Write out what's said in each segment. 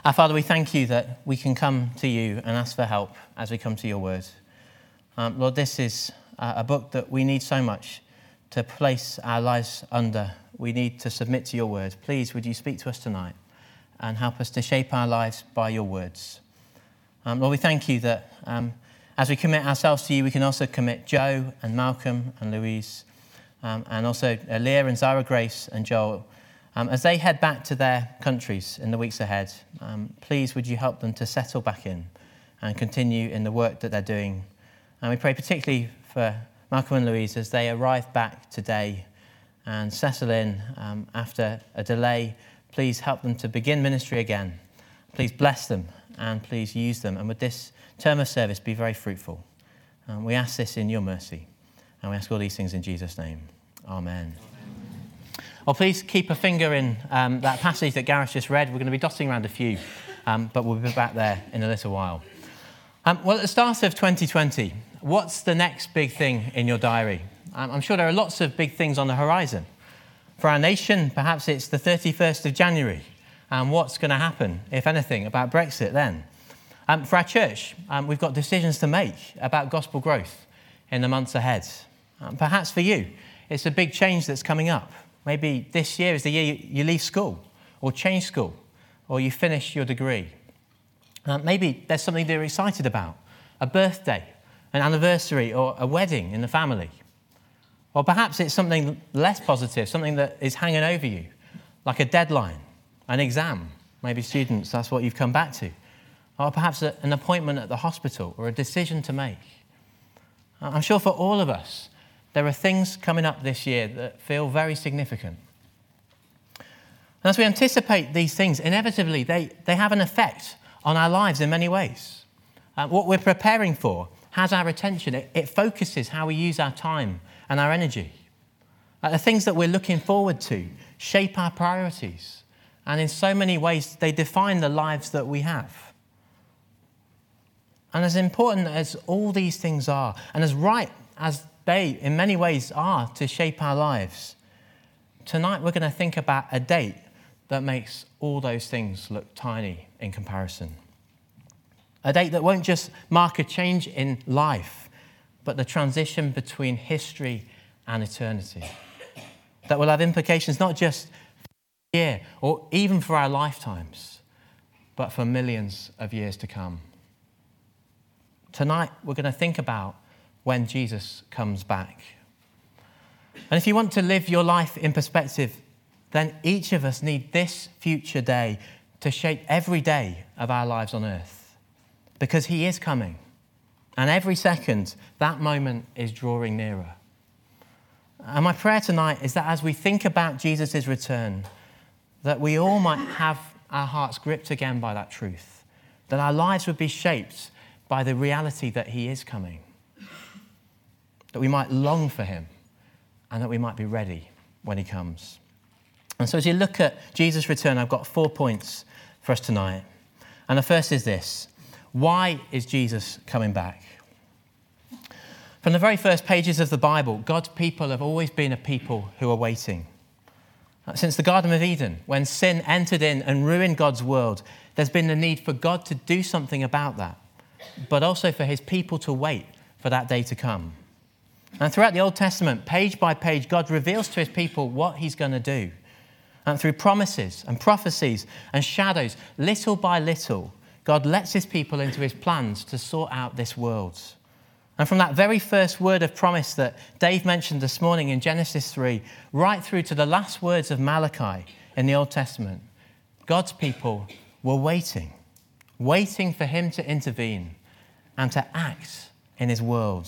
Our Father, we thank you that we can come to you and ask for help as we come to your word. Lord, this is a book that we need so much to place our lives under. We need to submit to your word. Please, would you speak to us tonight and help us to shape our lives by your words. Lord, we thank you that as we commit ourselves to you, we can also commit Joe and Malcolm and Louise, and also Leah and Zara Grace and Joel. As they head back to their countries in the weeks ahead, please would you help them to settle back in and continue in the work that they're doing. And we pray particularly for Malcolm and Louise as they arrive back today and settle in after a delay. Please help them to begin ministry again. Please bless them and please use them. And with this term of service, be very fruitful. We ask this in your mercy. And we ask all these things in Jesus' name. Amen. Well, please keep a finger in that passage that Gareth just read. We're going to be dotting around a few, but we'll be back there in a little while. Well, at the start of 2020, what's the next big thing in your diary? I'm sure there are lots of big things on the horizon. For our nation, perhaps it's the 31st of January, and what's going to happen, if anything, about Brexit then. For our church, we've got decisions to make about gospel growth in the months ahead. Perhaps for you, it's a big change that's coming up. Maybe this year is the year you leave school or change school or you finish your degree. Maybe there's something that you're excited about, a birthday, an anniversary or a wedding in the family. Or perhaps it's something less positive, something that is hanging over you, like a deadline, an exam. Maybe students, that's what you've come back to. Or perhaps an appointment at the hospital or a decision to make. I'm sure for all of us, there are things coming up this year that feel very significant. And as we anticipate these things, inevitably they have an effect on our lives in many ways. What we're preparing for has our attention. It focuses how we use our time and our energy. The things that we're looking forward to shape our priorities. And in so many ways, they define the lives that we have. And as important as all these things are, and as right as they, in many ways, are to shape our lives, tonight we're going to think about a date that makes all those things look tiny in comparison. A date that won't just mark a change in life, but the transition between history and eternity. That will have implications not just for a year or even for our lifetimes, but for millions of years to come. Tonight we're going to think about when Jesus comes back. And if you want to live your life in perspective, then each of us need this future day to shape every day of our lives on earth. Because he is coming. And every second, that moment is drawing nearer. And my prayer tonight is that as we think about Jesus' return, that we all might have our hearts gripped again by that truth. That our lives would be shaped by the reality that he is coming. That we might long for him and that we might be ready when he comes. And so as you look at Jesus' return, I've got 4 points for us tonight. And the first is this: why is Jesus coming back? From the very first pages of the Bible, God's people have always been a people who are waiting. Since the Garden of Eden, when sin entered in and ruined God's world, there's been the need for God to do something about that, but also for his people to wait for that day to come. And throughout the Old Testament, page by page, God reveals to his people what he's going to do. And through promises and prophecies and shadows, little by little, God lets his people into his plans to sort out this world. And from that very first word of promise that Dave mentioned this morning in Genesis 3, right through to the last words of Malachi in the Old Testament, God's people were waiting for him to intervene and to act in his world.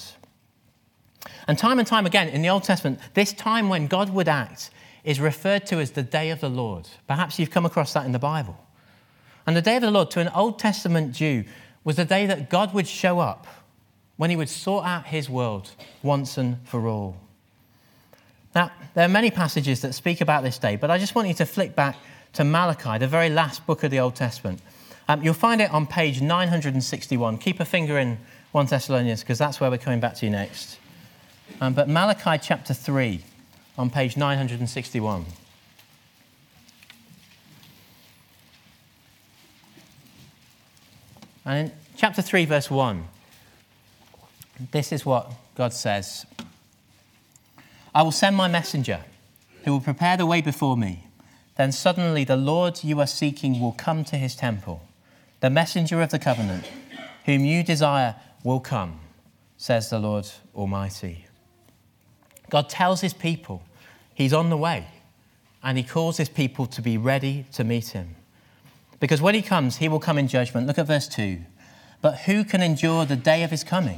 And time again in the Old Testament, this time when God would act is referred to as the day of the Lord. Perhaps you've come across that in the Bible. And the day of the Lord to an Old Testament Jew was the day that God would show up, when he would sort out his world once and for all. Now, there are many passages that speak about this day, but I just want you to flick back to Malachi, the very last book of the Old Testament. You'll find it on page 961. Keep a finger in 1 Thessalonians, because that's where we're coming back to next. But Malachi chapter 3 on page 961. And in chapter 3, verse 1, this is what God says. I will send my messenger who will prepare the way before me. Then suddenly the Lord you are seeking will come to his temple. The messenger of the covenant, whom you desire, will come, says the Lord Almighty. God tells his people he's on the way, and he calls his people to be ready to meet him. Because when he comes, he will come in judgment. Look at verse 2. But who can endure the day of his coming?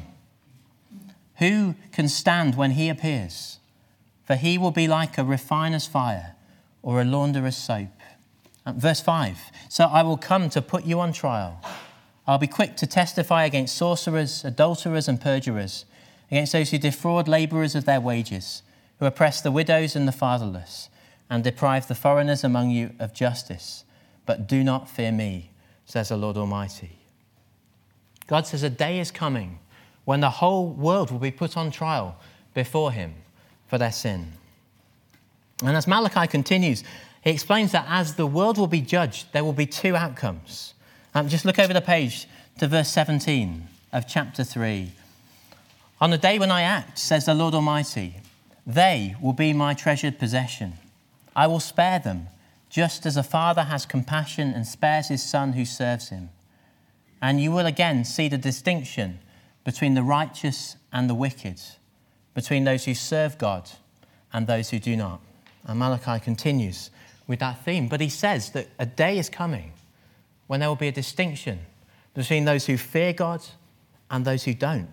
Who can stand when he appears? For he will be like a refiner's fire or a launderer's soap. Verse 5. So I will come to put you on trial. I'll be quick to testify against sorcerers, adulterers and perjurers, against those who defraud labourers of their wages, who oppress the widows and the fatherless, and deprive the foreigners among you of justice. But do not fear me, says the Lord Almighty. God says a day is coming when the whole world will be put on trial before him for their sin. And as Malachi continues, he explains that as the world will be judged, there will be two outcomes. Just look over the page to verse 17 of chapter 3. On the day when I act, says the Lord Almighty, they will be my treasured possession. I will spare them, just as a father has compassion and spares his son who serves him. And you will again see the distinction between the righteous and the wicked, between those who serve God and those who do not. And Malachi continues with that theme. But he says that a day is coming when there will be a distinction between those who fear God and those who don't.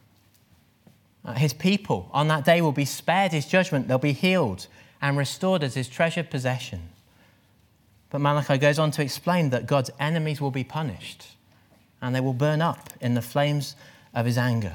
His people on that day will be spared his judgment. They'll be healed and restored as his treasured possession. But Malachi goes on to explain that God's enemies will be punished and they will burn up in the flames of his anger.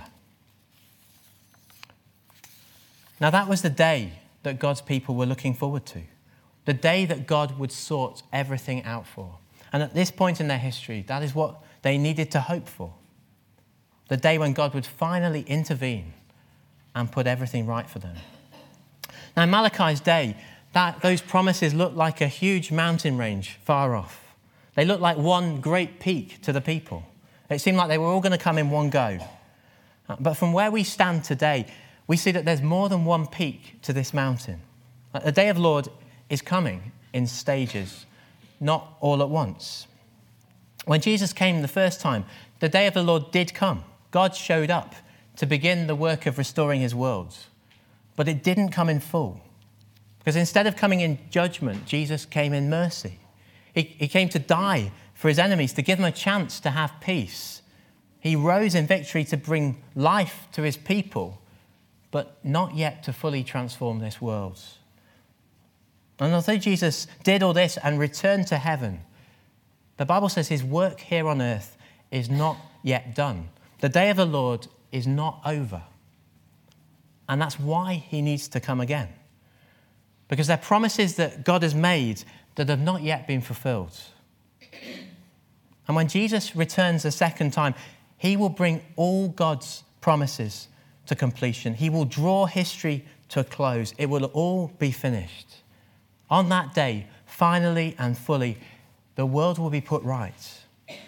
Now that was the day that God's people were looking forward to, the day that God would sort everything out for. And at this point in their history, that is what they needed to hope for. The day when God would finally intervene and put everything right for them. Now in Malachi's day, those promises looked like a huge mountain range far off. They looked like one great peak to the people. It seemed like they were all going to come in one go. But from where we stand today, we see that there's more than one peak to this mountain. The day of the Lord is coming in stages, not all at once. When Jesus came the first time, the day of the Lord did come. God showed up to begin the work of restoring his world. But it didn't come in full. Because instead of coming in judgment, Jesus came in mercy. He came to die for his enemies, to give them a chance to have peace. He rose in victory to bring life to his people, but not yet to fully transform this world. And although Jesus did all this and returned to heaven, the Bible says his work here on earth is not yet done. The day of the Lord is not over. And that's why he needs to come again. Because there are promises that God has made that have not yet been fulfilled. And when Jesus returns a second time, he will bring all God's promises to completion. He will draw history to a close. It will all be finished. On that day, finally and fully, the world will be put right.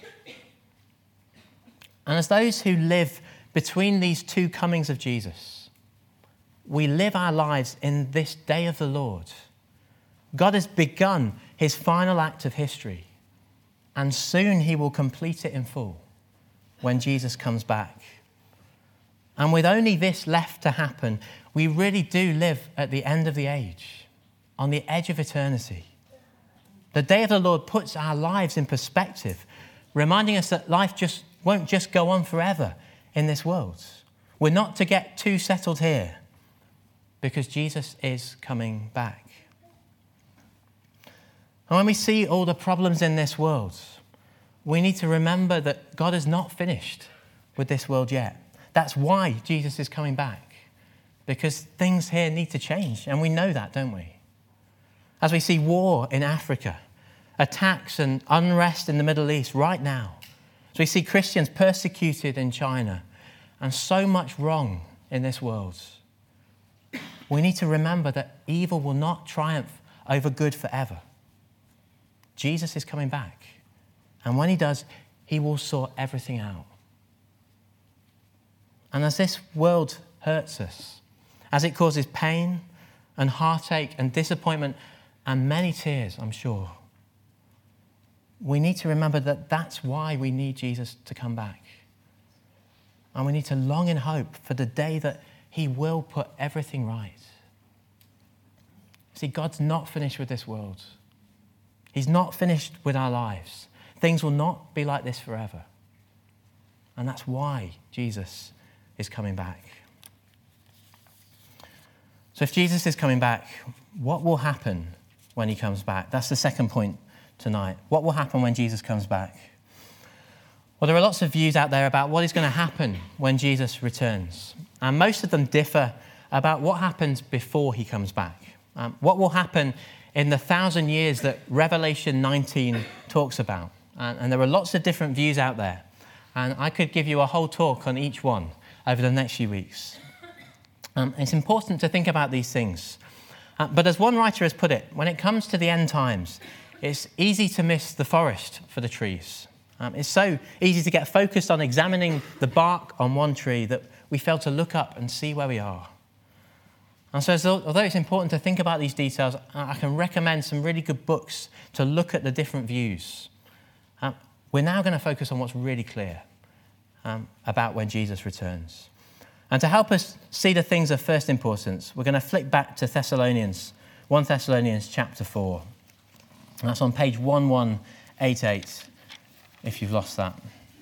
And as those who live between these two comings of Jesus, we live our lives in this day of the Lord. God has begun his final act of history, and soon he will complete it in full when Jesus comes back. And with only this left to happen, we really do live at the end of the age, on the edge of eternity. The day of the Lord puts our lives in perspective, reminding us that life won't just go on forever in this world. We're not to get too settled here, because Jesus is coming back. And when we see all the problems in this world, we need to remember that God is not finished with this world yet. That's why Jesus is coming back, because things here need to change, and we know that, don't we? As we see war in Africa, attacks and unrest in the Middle East right now, as we see Christians persecuted in China, and so much wrong in this world, we need to remember that evil will not triumph over good forever. Jesus is coming back. And when he does, he will sort everything out. And as this world hurts us, as it causes pain and heartache and disappointment and many tears, I'm sure, we need to remember that that's why we need Jesus to come back. And we need to long in hope for the day that he will put everything right. See, God's not finished with this world. He's not finished with our lives. Things will not be like this forever. And that's why Jesus is coming back. So if Jesus is coming back, what will happen when he comes back? That's the second point tonight. What will happen when Jesus comes back? Well, there are lots of views out there about what is going to happen when Jesus returns. And most of them differ about what happens before he comes back. What will happen in the 1,000 years that Revelation 19 talks about. And there are lots of different views out there. And I could give you a whole talk on each one over the next few weeks. It's important to think about these things. But as one writer has put it, when it comes to the end times, it's easy to miss the forest for the trees. It's so easy to get focused on examining the bark on one tree that we fail to look up and see where we are. And so although it's important to think about these details, I can recommend some really good books to look at the different views. We're now going to focus on what's really clear about when Jesus returns. And to help us see the things of first importance, we're going to flick back to 1 Thessalonians chapter 4. And that's on page 1188, if you've lost that.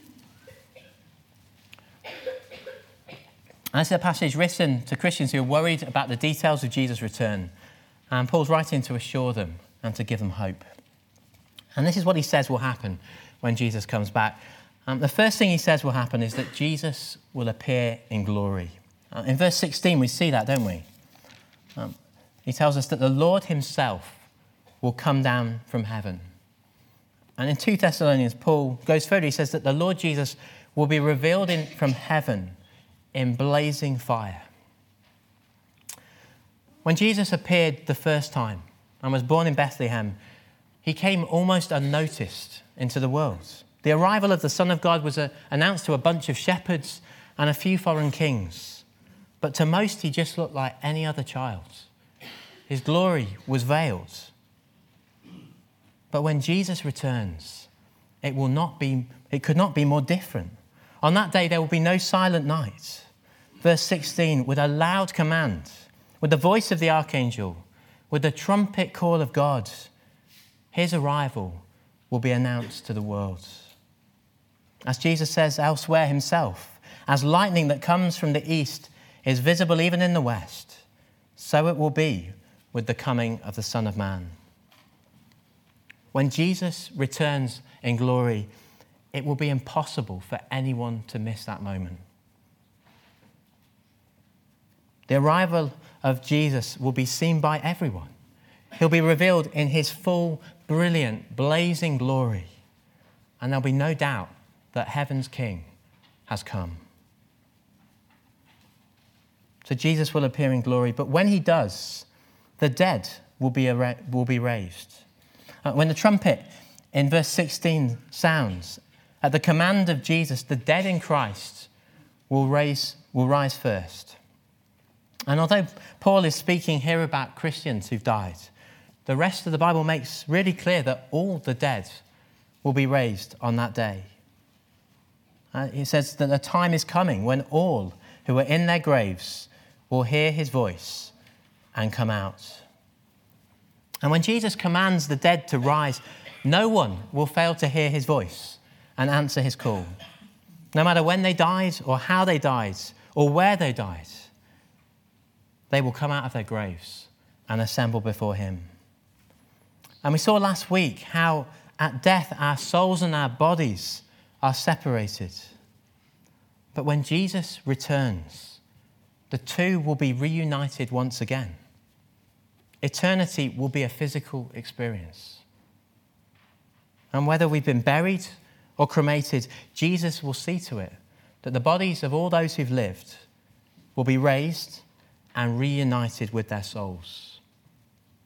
And this is a passage written to Christians who are worried about the details of Jesus' return. And Paul's writing to assure them and to give them hope. And this is what he says will happen when Jesus comes back. The first thing he says will happen is that Jesus will appear in glory. In verse 16, we see that, don't we? He tells us that the Lord himself will come down from heaven. And in 2 Thessalonians, Paul goes further. He says that the Lord Jesus will be revealed from heaven in blazing fire. When Jesus appeared the first time and was born in Bethlehem, he came almost unnoticed into the world. The arrival of the Son of God was announced to a bunch of shepherds and a few foreign kings. But to most, he just looked like any other child. His glory was veiled. But when Jesus returns, it could not be more different. On that day, there will be no silent night. Verse 16, with a loud command, with the voice of the archangel, with the trumpet call of God, his arrival will be announced to the world. As Jesus says elsewhere himself, as lightning that comes from the east is visible even in the west, so it will be with the coming of the Son of Man. When Jesus returns in glory, it will be impossible for anyone to miss that moment. The arrival of Jesus will be seen by everyone. He'll be revealed in his full, brilliant, blazing glory. And there'll be no doubt that heaven's King has come. So Jesus will appear in glory, but when he does, the dead will be raised. When the trumpet in verse 16 sounds, at the command of Jesus, the dead in Christ will rise first. And although Paul is speaking here about Christians who've died, the rest of the Bible makes really clear that all the dead will be raised on that day. It says that the time is coming when all who are in their graves will hear his voice and come out. And when Jesus commands the dead to rise, no one will fail to hear his voice and answer his call. No matter when they died or how they died or where they died, they will come out of their graves and assemble before him. And we saw last week how at death our souls and our bodies are separated. But when Jesus returns, the two will be reunited once again. Eternity will be a physical experience. And whether we've been buried or cremated, Jesus will see to it that the bodies of all those who've lived will be raised and reunited with their souls,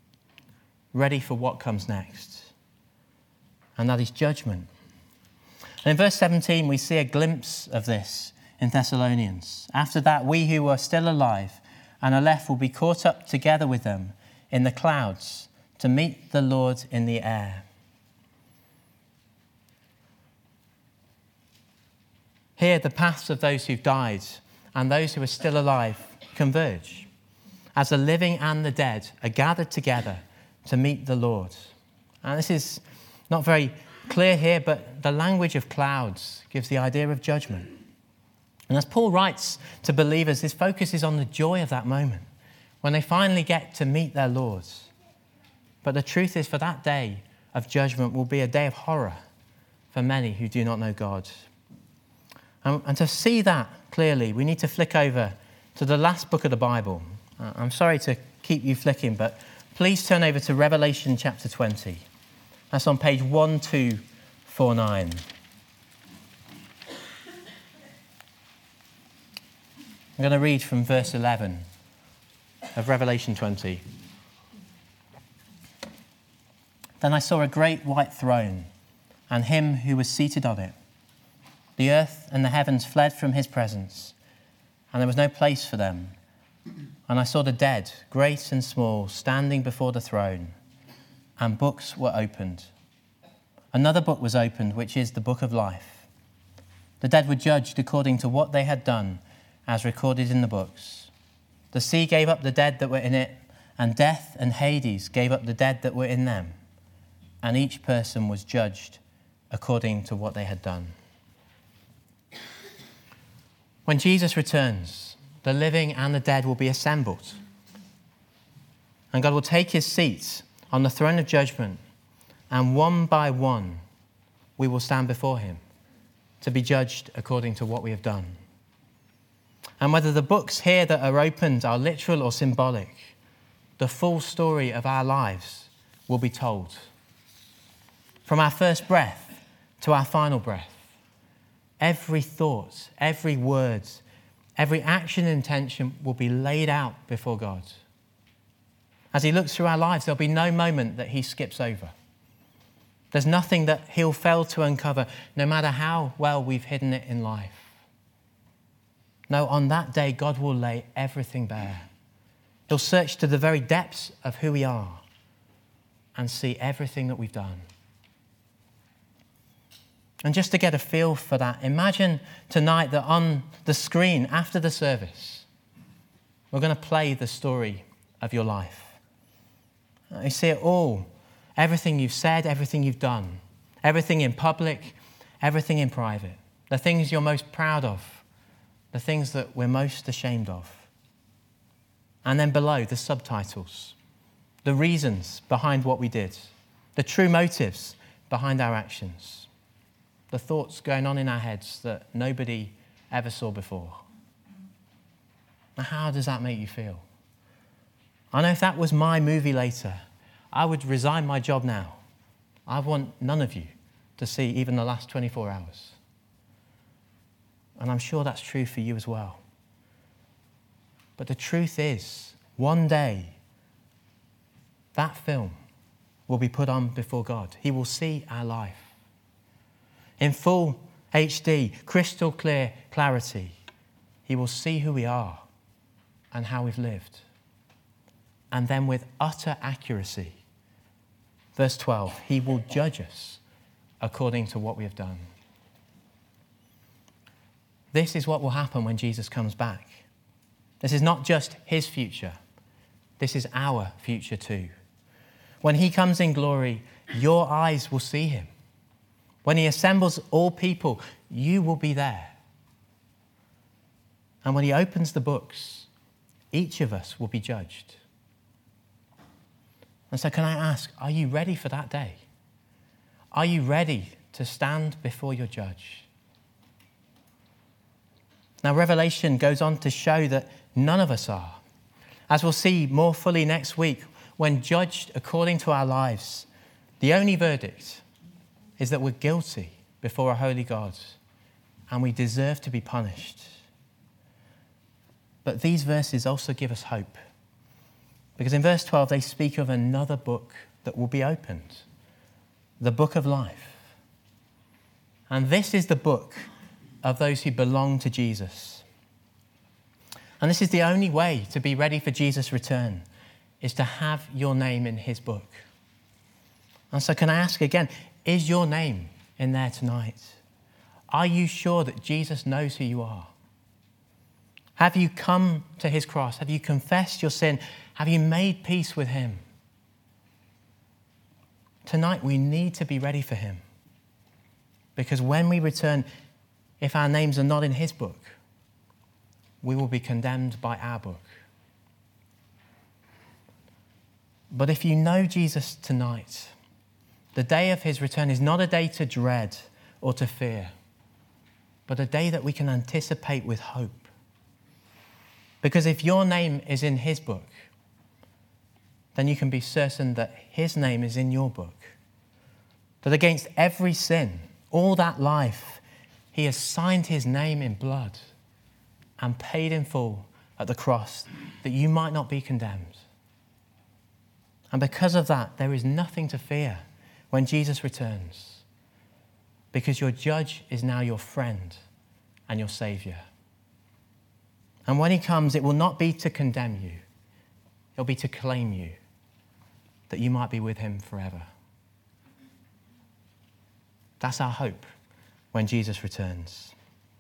ready for what comes next. And that is judgment. And in verse 17, we see a glimpse of this in Thessalonians. After that, we who are still alive and are left will be caught up together with them in the clouds to meet the Lord in the air. Here, the paths of those who've died and those who are still alive converge, as the living and the dead are gathered together to meet the Lord. And this is not very clear here, but the language of clouds gives the idea of judgment. And as Paul writes to believers, his focus is on the joy of that moment, when they finally get to meet their Lord. But the truth is, for that day of judgment will be a day of horror for many who do not know God. And to see that clearly, we need to flick over to the last book of the Bible. I'm sorry to keep you flicking, but please turn over to Revelation chapter 20. That's on page 1249. I'm going to read from verse 11 of Revelation 20. Then I saw a great white throne and him who was seated on it. The earth and the heavens fled from his presence, and there was no place for them. And I saw the dead, great and small, standing before the throne, and books were opened. Another book was opened, which is the book of life. The dead were judged according to what they had done, as recorded in the books. The sea gave up the dead that were in it, and death and Hades gave up the dead that were in them. And each person was judged according to what they had done. When Jesus returns, the living and the dead will be assembled. And God will take his seat on the throne of judgment, and one by one we will stand before him to be judged according to what we have done. And whether the books here that are opened are literal or symbolic, the full story of our lives will be told. From our first breath to our final breath, every thought, every word, every action and intention will be laid out before God. As he looks through our lives, there'll be no moment that he skips over. There's nothing that he'll fail to uncover, no matter how well we've hidden it in life. No, on that day, God will lay everything bare. He'll search to the very depths of who we are and see everything that we've done. And just to get a feel for that, imagine tonight that on the screen after the service, we're going to play the story of your life. You see it all, everything you've said, everything you've done, everything in public, everything in private, the things you're most proud of, the things that we're most ashamed of. And then below, the subtitles, the reasons behind what we did, the true motives behind our actions. The thoughts going on in our heads that nobody ever saw before. Now, how does that make you feel? I know if that was my movie later, I would resign my job now. I want none of you to see even the last 24 hours. And I'm sure that's true for you as well. But the truth is, one day, that film will be put on before God. He will see our life in full HD, crystal clear clarity. He will see who we are and how we've lived. And then with utter accuracy, verse 12, he will judge us according to what we have done. This is what will happen when Jesus comes back. This is not just his future. This is our future too. When he comes in glory, your eyes will see him. When he assembles all people, you will be there. And when he opens the books, each of us will be judged. And so can I ask, are you ready for that day? Are you ready to stand before your judge? Now, Revelation goes on to show that none of us are. As we'll see more fully next week, when judged according to our lives, the only verdict is that we're guilty before a holy God and we deserve to be punished. But these verses also give us hope, because in verse 12 they speak of another book that will be opened, the book of life. And this is the book of those who belong to Jesus. And this is the only way to be ready for Jesus' return, is to have your name in his book. And so can I ask again, is your name in there tonight? Are you sure that Jesus knows who you are? Have you come to his cross? Have you confessed your sin? Have you made peace with him? Tonight we need to be ready for him. Because when we return, if our names are not in his book, we will be condemned by our book. But if you know Jesus tonight, the day of his return is not a day to dread or to fear, but a day that we can anticipate with hope. Because if your name is in his book, then you can be certain that his name is in your book. That against every sin, all that life, he has signed his name in blood and paid in full at the cross that you might not be condemned. And because of that, there is nothing to fear when Jesus returns, because your judge is now your friend and your Saviour. And when he comes, it will not be to condemn you. It'll be to claim you, that you might be with him forever. That's our hope when Jesus returns.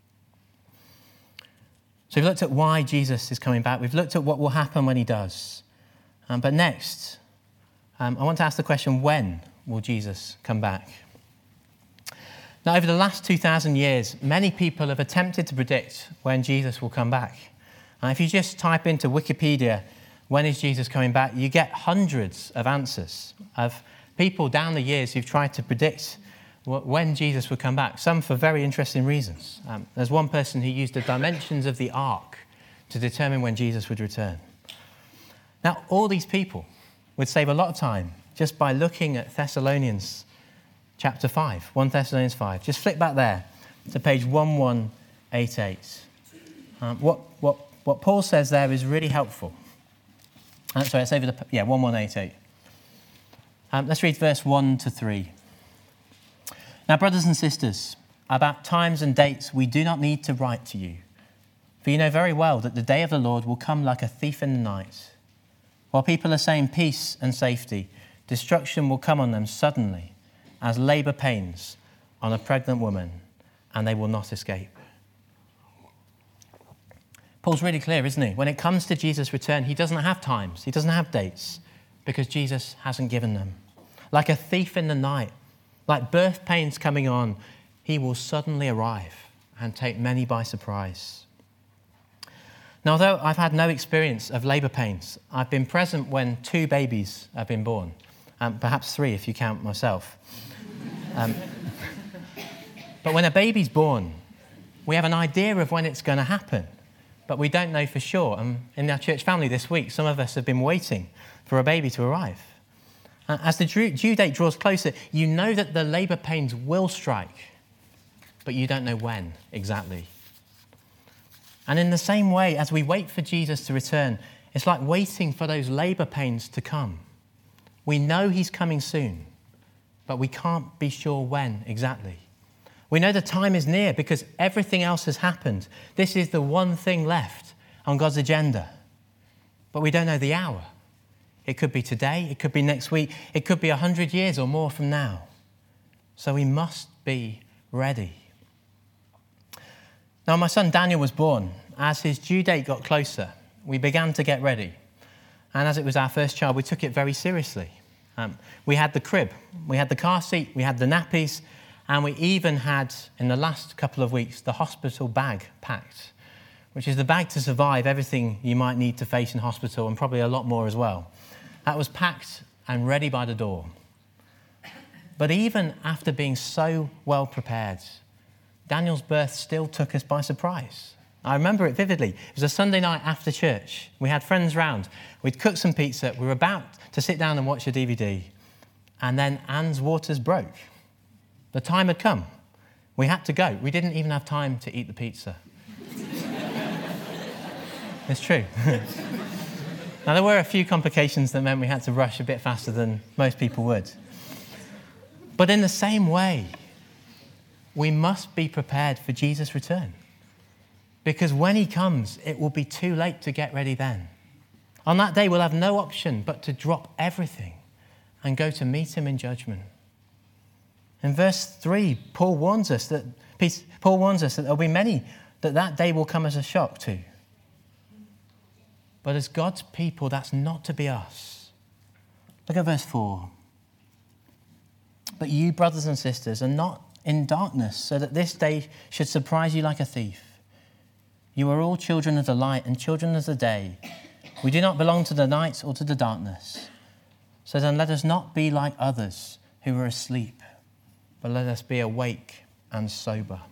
So we've looked at why Jesus is coming back. We've looked at what will happen when he does. But next, I want to ask the question, when will Jesus come back? Now, over the last 2,000 years, many people have attempted to predict when Jesus will come back. And if you just type into Wikipedia, when is Jesus coming back, you get hundreds of answers of people down the years who've tried to predict when Jesus would come back, some for very interesting reasons. There's one person who used the dimensions of the ark to determine when Jesus would return. Now, all these people would save a lot of time just by looking at Thessalonians chapter 5, 1 Thessalonians 5. Just flick back there to page 1188. What Paul says there is really helpful. Sorry, it's over 1188. Let's read verse 1 to 3. Now, brothers and sisters, about times and dates we do not need to write to you, for you know very well that the day of the Lord will come like a thief in the night. While people are saying peace and safety, destruction will come on them suddenly, as labour pains on a pregnant woman, and they will not escape. Paul's really clear, isn't he? When it comes to Jesus' return, he doesn't have times, he doesn't have dates, because Jesus hasn't given them. Like a thief in the night, like birth pains coming on, he will suddenly arrive and take many by surprise. Now, although I've had no experience of labour pains, I've been present when 2 babies have been born, perhaps 3 if you count myself. But when a baby's born, we have an idea of when it's going to happen, but we don't know for sure. In our church family this week, some of us have been waiting for a baby to arrive. As the due date draws closer, you know that the labour pains will strike, but you don't know when exactly. And in the same way, as we wait for Jesus to return, it's like waiting for those labour pains to come. We know he's coming soon, but we can't be sure when exactly. We know the time is near because everything else has happened. This is the one thing left on God's agenda, but we don't know the hour. It could be today, it could be next week, it could be 100 years or more from now. So we must be ready. Now, my son Daniel was born. As his due date got closer, we began to get ready. And as it was our first child, we took it very seriously. We had the crib, we had the car seat, we had the nappies, and we even had, in the last couple of weeks, the hospital bag packed, which is the bag to survive everything you might need to face in hospital and probably a lot more as well. That was packed and ready by the door. But even after being so well prepared, Daniel's birth still took us by surprise. I remember it vividly. It was a Sunday night after church. We had friends round. We'd cooked some pizza. We were about to sit down and watch a DVD. And then Anne's waters broke. The time had come. We had to go. We didn't even have time to eat the pizza. It's true. Now, there were a few complications that meant we had to rush a bit faster than most people would. But in the same way, we must be prepared for Jesus' return. Because when he comes, it will be too late to get ready then. On that day, we'll have no option but to drop everything and go to meet him in judgment. In verse 3, Paul warns us that there'll be many that day will come as a shock to. But as God's people, that's not to be us. Look at verse 4. But you, brothers and sisters, are not in darkness, so that this day should surprise you like a thief. You are all children of the light and children of the day. We do not belong to the night or to the darkness. So then let us not be like others who are asleep, but let us be awake and sober.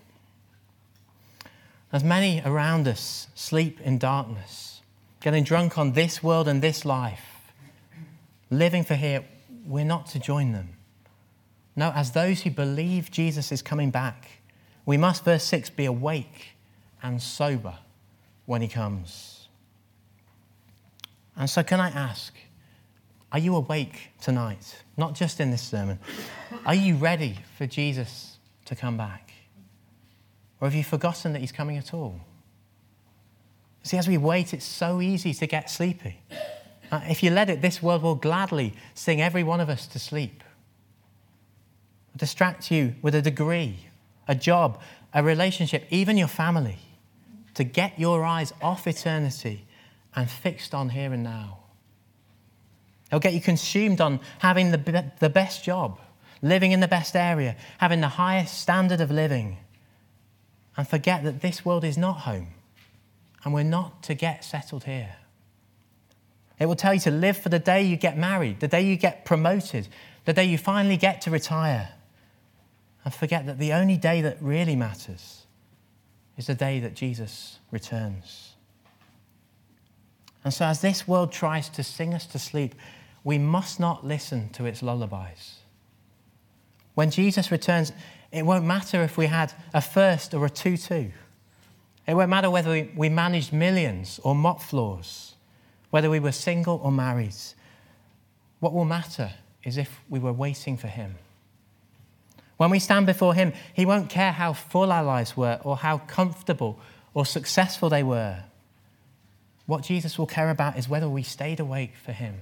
As many around us sleep in darkness, getting drunk on this world and this life, living for here, we're not to join them. No, as those who believe Jesus is coming back, we must, verse 6, be awake and sober when he comes. And so can I ask, are you awake tonight? Not just in this sermon. Are you ready for Jesus to come back? Or have you forgotten that he's coming at all? See, as we wait, it's so easy to get sleepy. If you let it, this world will gladly sing every one of us to sleep. Distract you with a degree, a job, a relationship, even your family, to get your eyes off eternity and fixed on here and now. It'll get you consumed on having the best job, living in the best area, having the highest standard of living, and forget that this world is not home and we're not to get settled here. It will tell you to live for the day you get married, the day you get promoted, the day you finally get to retire, and forget that the only day that really matters is the day that Jesus returns. And so as this world tries to sing us to sleep, we must not listen to its lullabies. When Jesus returns, it won't matter if we had a first or a 2-2. It won't matter whether we managed millions or mop floors, whether we were single or married. What will matter is if we were waiting for him. When we stand before him, he won't care how full our lives were or how comfortable or successful they were. What Jesus will care about is whether we stayed awake for him.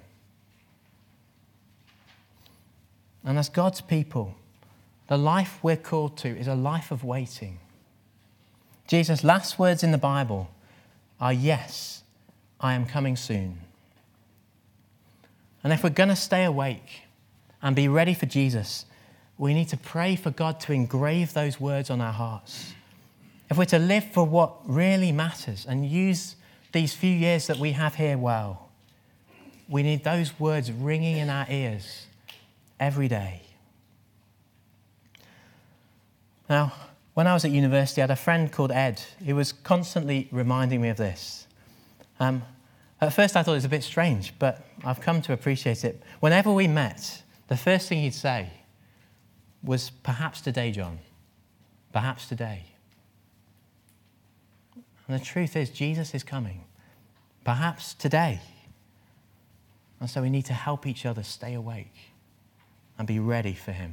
And as God's people, the life we're called to is a life of waiting. Jesus' last words in the Bible are, "Yes, I am coming soon." And if we're going to stay awake and be ready for Jesus, we need to pray for God to engrave those words on our hearts. If we're to live for what really matters and use these few years that we have here well, we need those words ringing in our ears every day. Now, when I was at university, I had a friend called Ed who was constantly reminding me of this. At first I thought it was a bit strange, but I've come to appreciate it. Whenever we met, the first thing he'd say was, "Perhaps today, John. Perhaps today." And the truth is, Jesus is coming. Perhaps today. And so we need to help each other stay awake and be ready for him.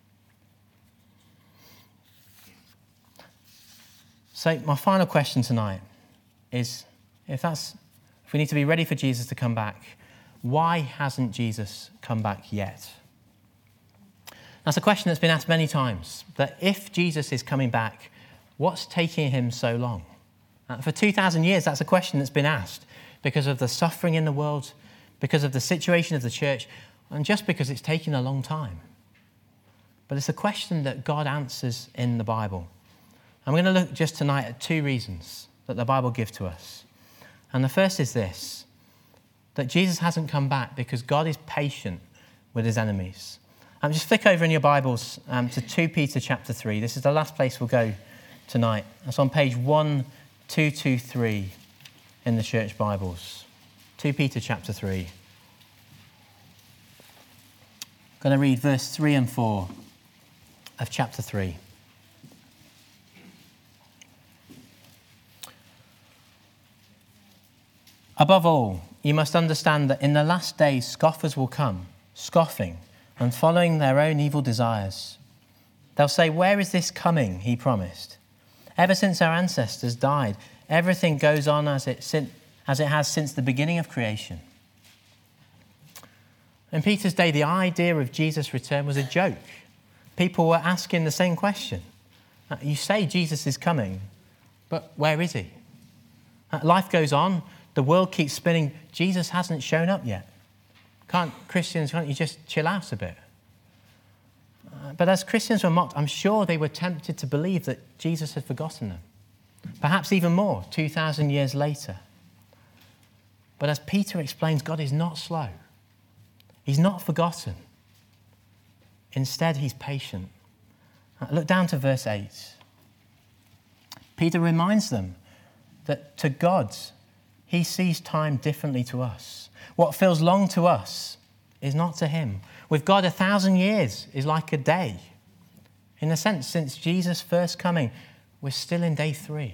So my final question tonight is, if we need to be ready for Jesus to come back, why hasn't Jesus come back yet? That's a question that's been asked many times, that if Jesus is coming back, what's taking him so long? For 2,000 years, that's a question that's been asked because of the suffering in the world, because of the situation of the church, and just because it's taken a long time. But it's a question that God answers in the Bible. I'm going to look just tonight at 2 reasons that the Bible gives to us. And the first is this, that Jesus hasn't come back because God is patient with his enemies. Just flick over in your Bibles to 2 Peter chapter 3. This is the last place we'll go tonight. That's on page 1223 in the church Bibles. 2 Peter chapter 3. I'm going to read verse 3 and 4 of chapter 3. Above all, you must understand that in the last days scoffers will come, scoffing and following their own evil desires. They'll say, where is this coming he promised? Ever since our ancestors died, everything goes on as it has since the beginning of creation. In Peter's day, the idea of Jesus' return was a joke. People were asking the same question. You say Jesus is coming, but where is he? Life goes on. The world keeps spinning. Jesus hasn't shown up yet. Can't you just chill out a bit? But as Christians were mocked, I'm sure they were tempted to believe that Jesus had forgotten them. Perhaps even more, 2,000 years later. But as Peter explains, God is not slow. He's not forgotten. Instead, he's patient. Look down to verse 8. Peter reminds them that to God, he sees time differently to us. What feels long to us is not to him. With God, 1,000 years is like a day. In a sense, since Jesus' first coming, we're still in day 3.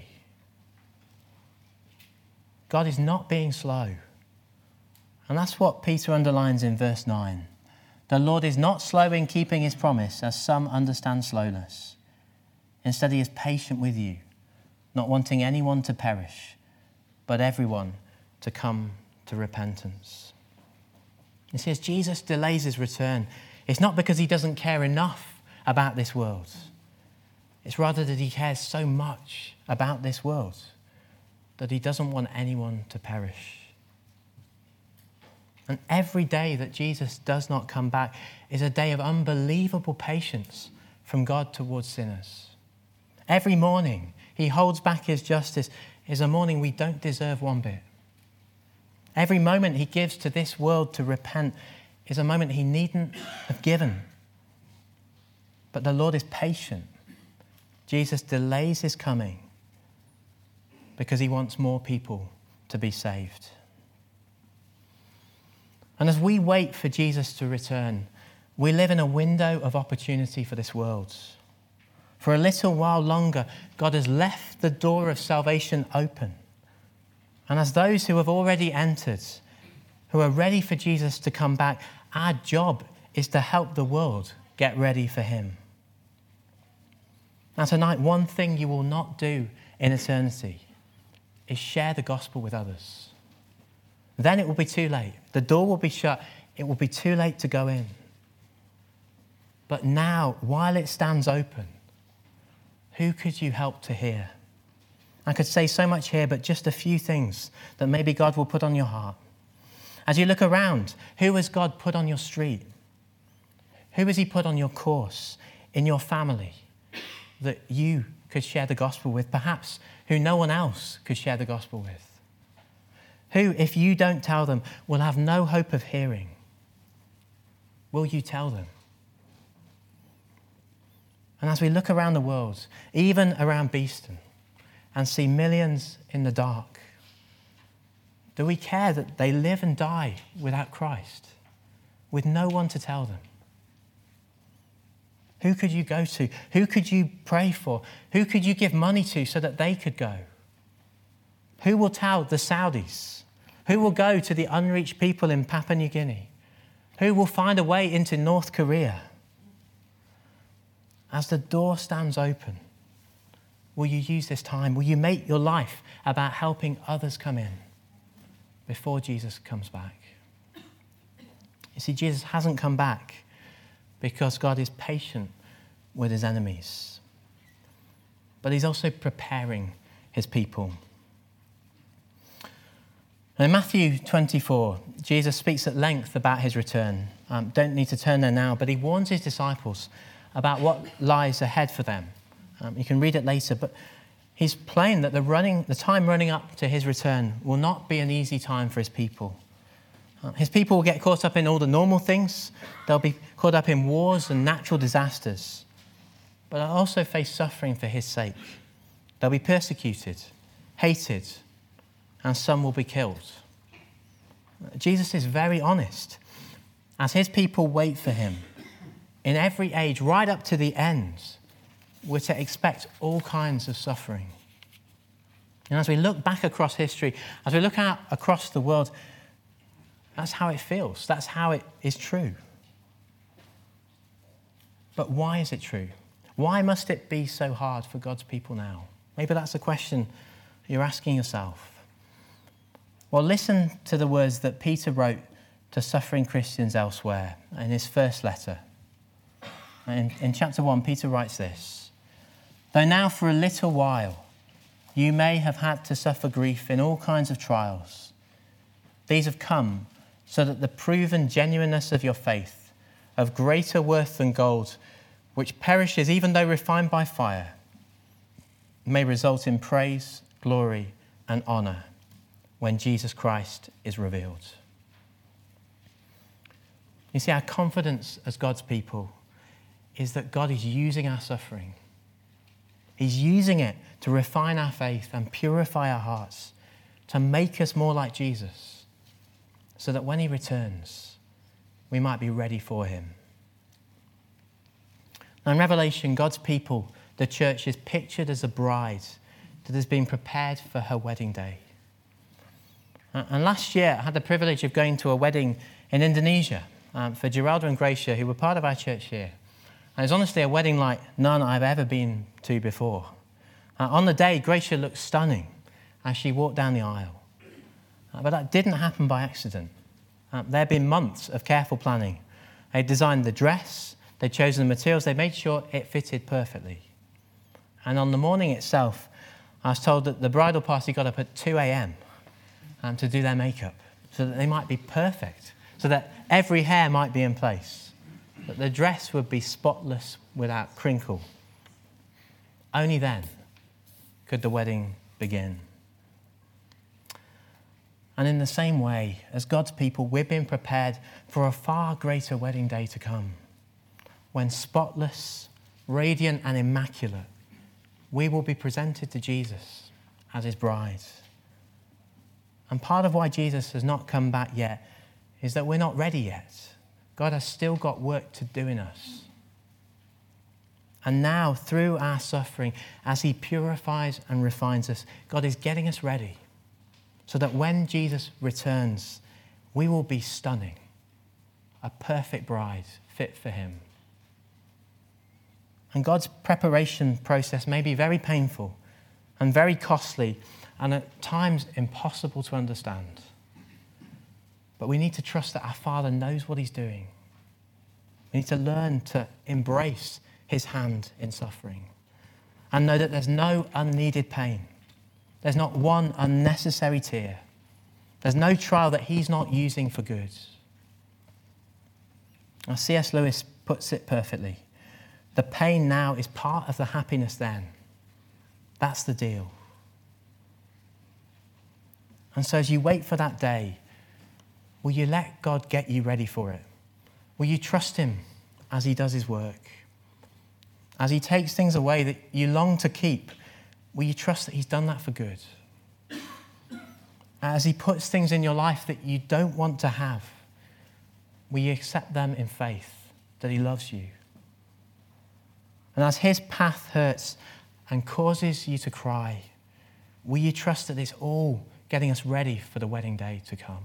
God is not being slow. And that's what Peter underlines in verse 9. The Lord is not slow in keeping his promise, as some understand slowness. Instead, he is patient with you, not wanting anyone to perish, but everyone to come to repentance. You see, as Jesus delays his return, it's not because he doesn't care enough about this world. It's rather that he cares so much about this world that he doesn't want anyone to perish. And every day that Jesus does not come back is a day of unbelievable patience from God towards sinners. Every morning he holds back his justice is a morning we don't deserve one bit. Every moment he gives to this world to repent is a moment he needn't have given. But the Lord is patient. Jesus delays his coming because he wants more people to be saved. And as we wait for Jesus to return, we live in a window of opportunity for this world. For a little while longer, God has left the door of salvation open. And as those who have already entered, who are ready for Jesus to come back, our job is to help the world get ready for him. Now tonight, one thing you will not do in eternity is share the gospel with others. Then it will be too late. The door will be shut. It will be too late to go in. But now, while it stands open, who could you help to hear? I could say so much here, but just a few things that maybe God will put on your heart. As you look around, who has God put on your street? Who has he put on your course, in your family, that you could share the gospel with? Perhaps who no one else could share the gospel with. Who, if you don't tell them, will have no hope of hearing. Will you tell them? And as we look around the world, even around Beeston, and see millions in the dark, do we care that they live and die without Christ, with no one to tell them? Who could you go to? Who could you pray for? Who could you give money to so that they could go? Who will tell the Saudis? Who will go to the unreached people in Papua New Guinea? Who will find a way into North Korea? As the door stands open, will you use this time? Will you make your life about helping others come in before Jesus comes back? You see, Jesus hasn't come back because God is patient with his enemies, but he's also preparing his people. And in Matthew 24, Jesus speaks at length about his return. Don't need to turn there now, but he warns his disciples about what lies ahead for them. You can read it later, but he's plain that the time running up to his return will not be an easy time for his people. His people will get caught up in all the normal things. They'll be caught up in wars and natural disasters, but they'll also face suffering for his sake. They'll be persecuted, hated, and some will be killed. Jesus is very honest. As his people wait for him, in every age, right up to the end, we're to expect all kinds of suffering. And as we look back across history, as we look out across the world, that's how it feels. That's how it is true. But why is it true? Why must it be so hard for God's people now? Maybe that's a question you're asking yourself. Well, listen to the words that Peter wrote to suffering Christians elsewhere in his first letter. In chapter 1, Peter writes this: "Though now for a little while you may have had to suffer grief in all kinds of trials, these have come so that the proven genuineness of your faith, of greater worth than gold, which perishes even though refined by fire, may result in praise, glory, and honour when Jesus Christ is revealed." You see, our confidence as God's people is that God is using our suffering. He's using it to refine our faith and purify our hearts, to make us more like Jesus, so that when he returns, we might be ready for him. Now in Revelation, God's people, the church, is pictured as a bride that has been prepared for her wedding day. And last year, I had the privilege of going to a wedding in Indonesia for Geralda and Gracia, who were part of our church here. And it was honestly a wedding like none I've ever been to before. On the day, Gracia looked stunning as she walked down the aisle. But that didn't happen by accident. There had been months of careful planning. They designed the dress, they'd chosen the materials, they made sure it fitted perfectly. And on the morning itself, I was told that the bridal party got up at 2 a.m. To do their makeup, so that they might be perfect, so that every hair might be in place, that the dress would be spotless without crinkle. Only then could the wedding begin. And in the same way, as God's people, we're being prepared for a far greater wedding day to come, when spotless, radiant, and immaculate, we will be presented to Jesus as his bride. And part of why Jesus has not come back yet is that we're not ready yet. God has still got work to do in us. And now, through our suffering, as he purifies and refines us, God is getting us ready so that when Jesus returns, we will be stunning, a perfect bride fit for him. And God's preparation process may be very painful and very costly, and at times impossible to understand. But we need to trust that our Father knows what he's doing. We need to learn to embrace his hand in suffering and know that there's no unneeded pain. There's not one unnecessary tear. There's no trial that he's not using for good. Now, C.S. Lewis puts it perfectly. The pain now is part of the happiness then. That's the deal. And so as you wait for that day, will you let God get you ready for it? Will you trust him as he does his work? As he takes things away that you long to keep, will you trust that he's done that for good? As he puts things in your life that you don't want to have, will you accept them in faith that he loves you? And as his path hurts and causes you to cry, will you trust that it's all getting us ready for the wedding day to come?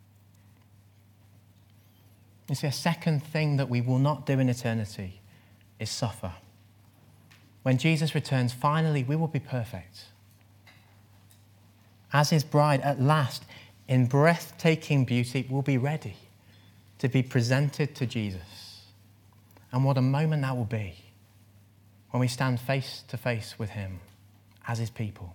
You see, a second thing that we will not do in eternity is suffer. When Jesus returns, finally, we will be perfect. As his bride, at last, in breathtaking beauty, we'll be ready to be presented to Jesus. And what a moment that will be when we stand face to face with him as his people.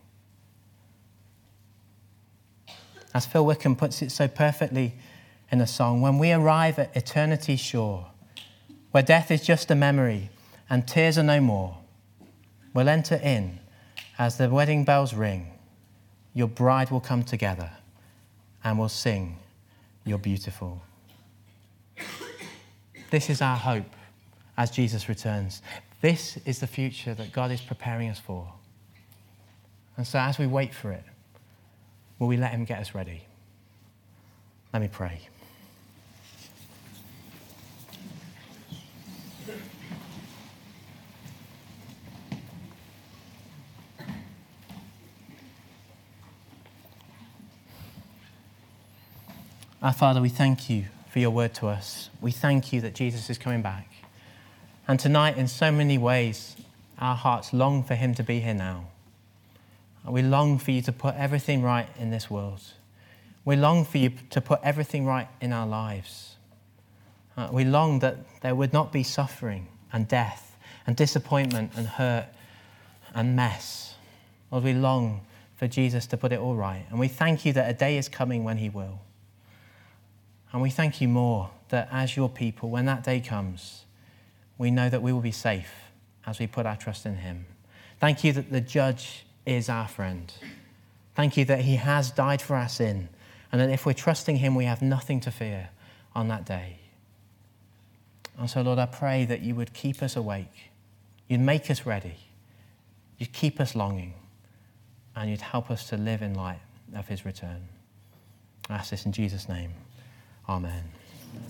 As Phil Wickham puts it so perfectly in a song, when we arrive at eternity's shore, where death is just a memory and tears are no more, we'll enter in as the wedding bells ring. Your bride will come together and we'll sing, "You're beautiful." This is our hope as Jesus returns. This is the future that God is preparing us for. And so as we wait for it, will we let him get us ready? Let me pray. Our Father, we thank you for your word to us. We thank you that Jesus is coming back. And tonight, in so many ways, our hearts long for him to be here now. We long for you to put everything right in this world. We long for you to put everything right in our lives. We long that there would not be suffering and death and disappointment and hurt and mess. Lord, we long for Jesus to put it all right. And we thank you that a day is coming when he will. And we thank you more that as your people, when that day comes, we know that we will be safe as we put our trust in him. Thank you that the judge is our friend. Thank you that he has died for our sin, and that if we're trusting him, we have nothing to fear on that day. And so, Lord, I pray that you would keep us awake. You'd make us ready. You'd keep us longing. And you'd help us to live in light of his return. I ask this in Jesus' name. Amen.